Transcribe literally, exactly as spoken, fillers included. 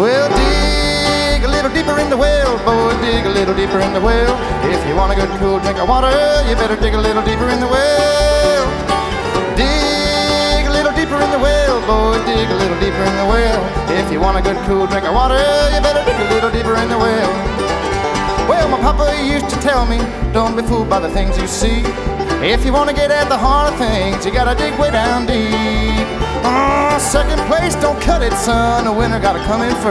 Well, dig a little deeper in the well, boy, dig a little deeper in the well. If you want a good cool drink of water, you better dig a little deeper in the well. Dig a little deeper in the well, boy, dig a little deeper in the well. If you want a good cool drink of water, you better dig a little deeper in the well. Well, my papa used to tell me, don't be fooled by the things you see. If you want to get at the heart of things, you gotta dig way down deep. Oh, second place, don't cut it, son. The winner gotta come in first.